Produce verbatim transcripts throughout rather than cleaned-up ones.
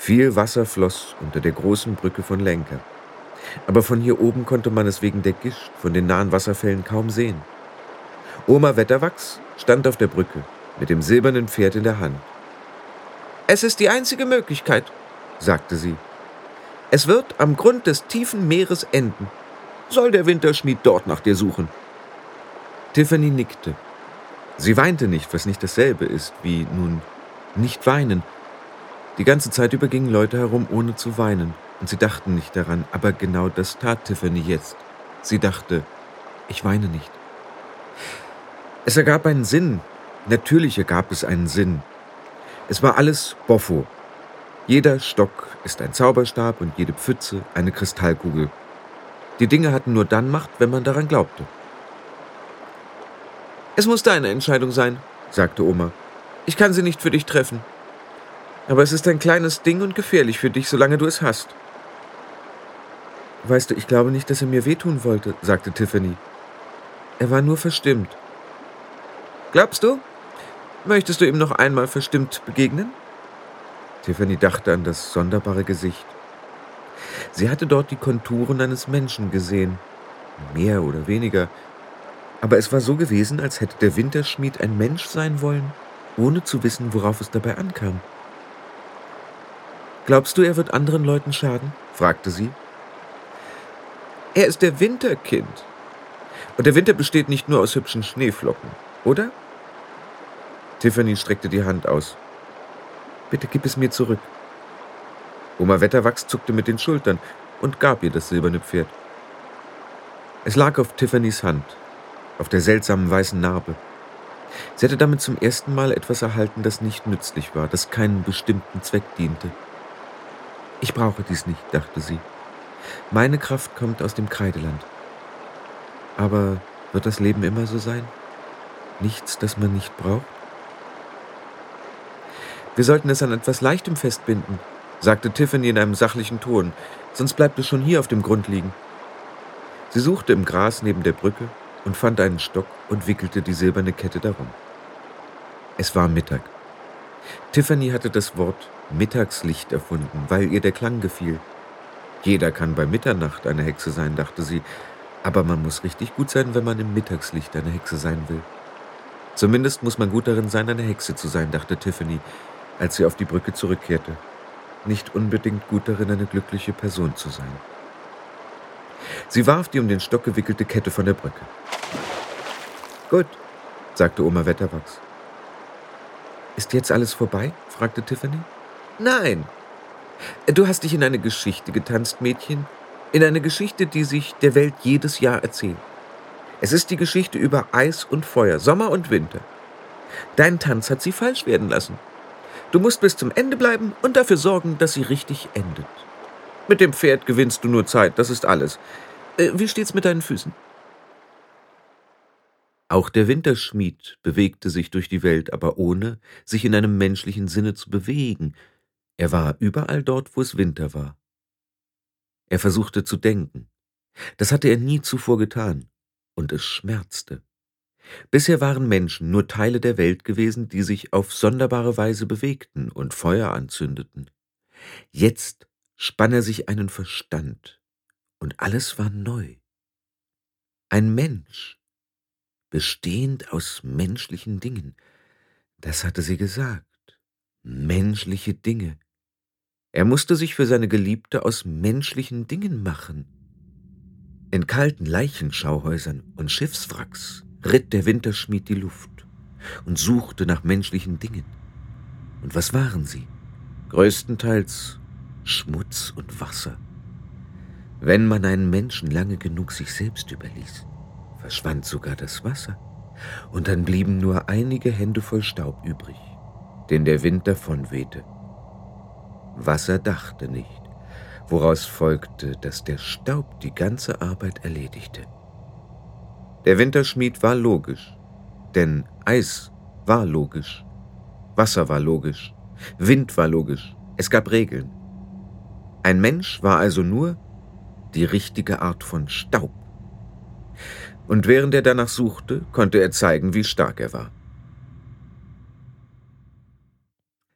Viel Wasser floss unter der großen Brücke von Lenker. Aber von hier oben konnte man es wegen der Gischt von den nahen Wasserfällen kaum sehen. Oma Wetterwachs stand auf der Brücke mit dem silbernen Pferd in der Hand. »Es ist die einzige Möglichkeit«, sagte sie. »Es wird am Grund des tiefen Meeres enden. Soll der Winterschmied dort nach dir suchen?« Tiffany nickte. Sie weinte nicht, was nicht dasselbe ist wie, nun, nicht weinen. Die ganze Zeit über gingen Leute herum, ohne zu weinen, und sie dachten nicht daran, aber genau das tat Tiffany jetzt. Sie dachte, ich weine nicht. Es ergab einen Sinn, natürlich ergab es einen Sinn. Es war alles Boffo. Jeder Stock ist ein Zauberstab und jede Pfütze eine Kristallkugel. Die Dinge hatten nur dann Macht, wenn man daran glaubte. »Es muss deine Entscheidung sein«, sagte Oma. »Ich kann sie nicht für dich treffen. Aber es ist ein kleines Ding und gefährlich für dich, solange du es hast.« »Weißt du, ich glaube nicht, dass er mir wehtun wollte«, sagte Tiffany. »Er war nur verstimmt.« »Glaubst du? Möchtest du ihm noch einmal verstimmt begegnen?« Tiffany dachte an das sonderbare Gesicht. Sie hatte dort die Konturen eines Menschen gesehen, mehr oder weniger. Aber es war so gewesen, als hätte der Winterschmied ein Mensch sein wollen, ohne zu wissen, worauf es dabei ankam. »Glaubst du, er wird anderen Leuten schaden?« fragte sie. »Er ist der Winterkind. Und der Winter besteht nicht nur aus hübschen Schneeflocken, oder?« Tiffany streckte die Hand aus. »Bitte gib es mir zurück.« Oma Wetterwachs zuckte mit den Schultern und gab ihr das silberne Pferd. Es lag auf Tiffany's Hand, auf der seltsamen weißen Narbe. Sie hatte damit zum ersten Mal etwas erhalten, das nicht nützlich war, das keinen bestimmten Zweck diente. »Ich brauche dies nicht«, dachte sie. »Meine Kraft kommt aus dem Kreideland. Aber wird das Leben immer so sein? Nichts, das man nicht braucht?« »Wir sollten es an etwas Leichtem festbinden«, sagte Tiffany in einem sachlichen Ton, »sonst bleibt es schon hier auf dem Grund liegen.« Sie suchte im Gras neben der Brücke und fand einen Stock und wickelte die silberne Kette darum. Es war Mittag. Tiffany hatte das Wort Mittagslicht erfunden, weil ihr der Klang gefiel. Jeder kann bei Mitternacht eine Hexe sein, dachte sie, aber man muss richtig gut sein, wenn man im Mittagslicht eine Hexe sein will. Zumindest muss man gut darin sein, eine Hexe zu sein, dachte Tiffany, als sie auf die Brücke zurückkehrte. Nicht unbedingt gut darin, eine glückliche Person zu sein. Sie warf die um den Stock gewickelte Kette von der Brücke. »Gut«, sagte Oma Wetterwachs. »Ist jetzt alles vorbei?« fragte Tiffany. »Nein. Du hast dich in eine Geschichte getanzt, Mädchen. In eine Geschichte, die sich der Welt jedes Jahr erzählt. Es ist die Geschichte über Eis und Feuer, Sommer und Winter. Dein Tanz hat sie falsch werden lassen. Du musst bis zum Ende bleiben und dafür sorgen, dass sie richtig endet. Mit dem Pferd gewinnst du nur Zeit, das ist alles. Äh, wie steht's mit deinen Füßen?« Auch der Winterschmied bewegte sich durch die Welt, aber ohne, sich in einem menschlichen Sinne zu bewegen. Er war überall dort, wo es Winter war. Er versuchte zu denken. Das hatte er nie zuvor getan, und es schmerzte. Bisher waren Menschen nur Teile der Welt gewesen, die sich auf sonderbare Weise bewegten und Feuer anzündeten. Jetzt spann er sich einen Verstand, und alles war neu. Ein Mensch, bestehend aus menschlichen Dingen. Das hatte sie gesagt. Menschliche Dinge. Er musste sich für seine Geliebte aus menschlichen Dingen machen. In kalten Leichenschauhäusern und Schiffswracks ritt der Winterschmied die Luft und suchte nach menschlichen Dingen. Und was waren sie? Größtenteils Schmutz und Wasser. Wenn man einen Menschen lange genug sich selbst überließ, verschwand sogar das Wasser, und dann blieben nur einige Hände voll Staub übrig, den der Wind davonwehte. Wasser dachte nicht, woraus folgte, dass der Staub die ganze Arbeit erledigte. Der Winterschmied war logisch, denn Eis war logisch, Wasser war logisch, Wind war logisch, es gab Regeln. Ein Mensch war also nur die richtige Art von Staub. Und während er danach suchte, konnte er zeigen, wie stark er war.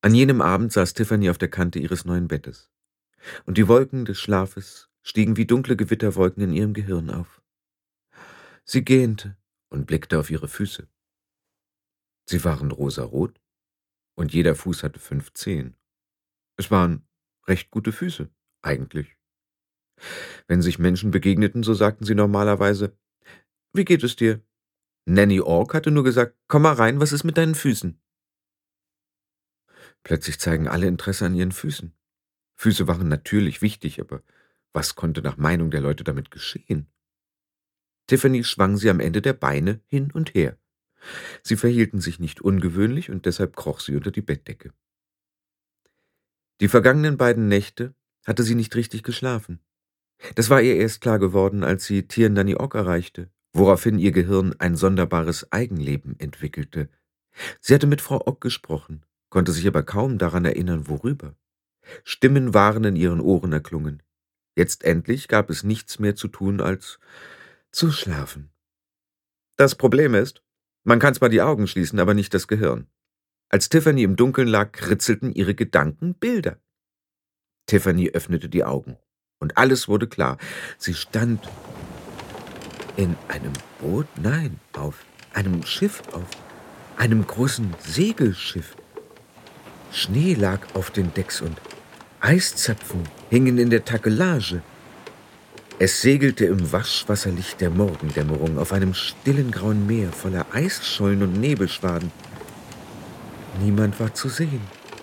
An jenem Abend saß Tiffany auf der Kante ihres neuen Bettes, und die Wolken des Schlafes stiegen wie dunkle Gewitterwolken in ihrem Gehirn auf. Sie gähnte und blickte auf ihre Füße. Sie waren rosarot, und jeder Fuß hatte fünf Zehen. Es waren recht gute Füße, eigentlich. Wenn sich Menschen begegneten, so sagten sie normalerweise: »Wie geht es dir?« Nanny Ork hatte nur gesagt: »Komm mal rein, was ist mit deinen Füßen?« Plötzlich zeigen alle Interesse an ihren Füßen. Füße waren natürlich wichtig, aber was konnte nach Meinung der Leute damit geschehen? Tiffany schwang sie am Ende der Beine hin und her. Sie verhielten sich nicht ungewöhnlich, und deshalb kroch sie unter die Bettdecke. Die vergangenen beiden Nächte hatte sie nicht richtig geschlafen. Das war ihr erst klar geworden, als sie Tir Nanny Ork erreichte, woraufhin ihr Gehirn ein sonderbares Eigenleben entwickelte. Sie hatte mit Frau Ork gesprochen, konnte sich aber kaum daran erinnern, worüber. Stimmen waren in ihren Ohren erklungen. Jetzt endlich gab es nichts mehr zu tun, als zu schlafen. Das Problem ist, man kann zwar die Augen schließen, aber nicht das Gehirn. Als Tiffany im Dunkeln lag, kritzelten ihre Gedanken Bilder. Tiffany öffnete die Augen, und alles wurde klar. Sie stand in einem Boot, nein, auf einem Schiff, auf einem großen Segelschiff. Schnee lag auf den Decks und Eiszapfen hingen in der Takelage. Es segelte im Waschwasserlicht der Morgendämmerung auf einem stillen grauen Meer voller Eisschollen und Nebelschwaden. Niemand war zu sehen.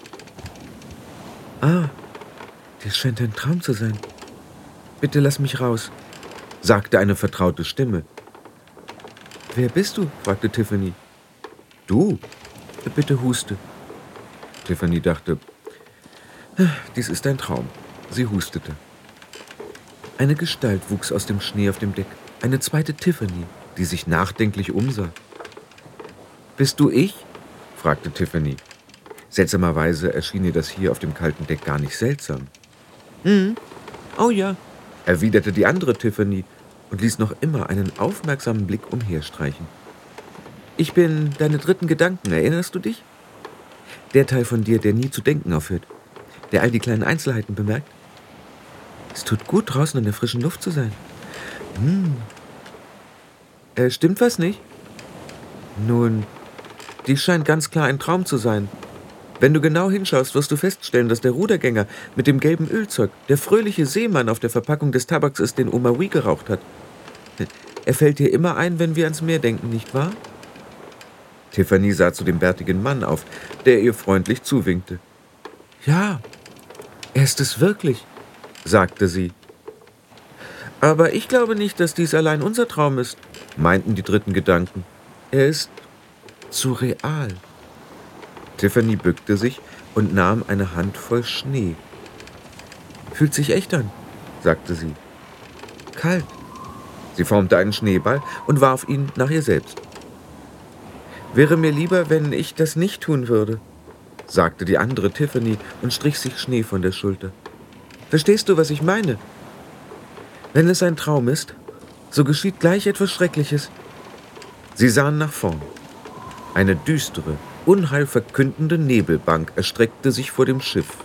»Ah, das scheint ein Traum zu sein. Bitte lass mich raus«, sagte eine vertraute Stimme. »Wer bist du?« fragte Tiffany. »Du? Bitte huste.« Tiffany dachte, dies ist ein Traum. Sie hustete. Eine Gestalt wuchs aus dem Schnee auf dem Deck, eine zweite Tiffany, die sich nachdenklich umsah. »Bist du ich?« fragte Tiffany. Seltsamerweise erschien ihr das hier auf dem kalten Deck gar nicht seltsam. »Hm, oh ja«, erwiderte die andere Tiffany und ließ noch immer einen aufmerksamen Blick umherstreichen. »Ich bin deine dritten Gedanken, erinnerst du dich? Der Teil von dir, der nie zu denken aufhört, der all die kleinen Einzelheiten bemerkt. Es tut gut, draußen in der frischen Luft zu sein. Hm. Äh, stimmt was nicht? Nun, dies scheint ganz klar ein Traum zu sein. Wenn du genau hinschaust, wirst du feststellen, dass der Rudergänger mit dem gelben Ölzeug der fröhliche Seemann auf der Verpackung des Tabaks ist, den Oma Wee geraucht hat. Er fällt dir immer ein, wenn wir ans Meer denken, nicht wahr?« Tiffany sah zu dem bärtigen Mann auf, der ihr freundlich zuwinkte. »Ja, er ist es wirklich«, sagte sie. »Aber ich glaube nicht, dass dies allein unser Traum ist«, meinten die dritten Gedanken. »Er ist zu real.« Tiffany bückte sich und nahm eine Handvoll Schnee. »Fühlt sich echt an«, sagte sie. »Kalt.« Sie formte einen Schneeball und warf ihn nach ihr selbst. »Wäre mir lieber, wenn ich das nicht tun würde«, sagte die andere Tiffany und strich sich Schnee von der Schulter. »Verstehst du, was ich meine? Wenn es ein Traum ist, so geschieht gleich etwas Schreckliches.« Sie sahen nach vorn. Eine düstere, unheilverkündende Nebelbank erstreckte sich vor dem Schiff.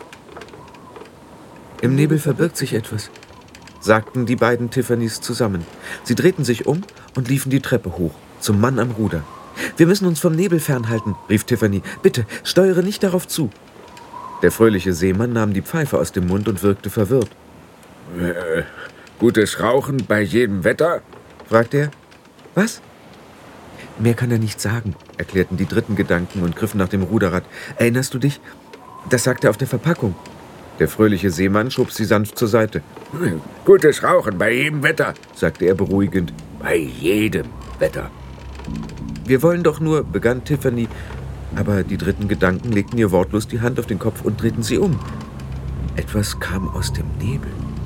»Im Nebel verbirgt sich etwas«, sagten die beiden Tiffany's zusammen. Sie drehten sich um und liefen die Treppe hoch, zum Mann am Ruder. »Wir müssen uns vom Nebel fernhalten«, rief Tiffany. »Bitte, steuere nicht darauf zu.« Der fröhliche Seemann nahm die Pfeife aus dem Mund und wirkte verwirrt. Äh, »Gutes Rauchen bei jedem Wetter?« fragte er. »Was?« »Mehr kann er nicht sagen«, erklärten die dritten Gedanken und griffen nach dem Ruderrad. »Erinnerst du dich? Das sagt er auf der Verpackung.« Der fröhliche Seemann schob sie sanft zur Seite. »Gutes Rauchen bei jedem Wetter«, sagte er beruhigend. »Bei jedem Wetter.« »Wir wollen doch nur«, begann Tiffany, aber die dritten Gedanken legten ihr wortlos die Hand auf den Kopf und drehten sie um. Etwas kam aus dem Nebel.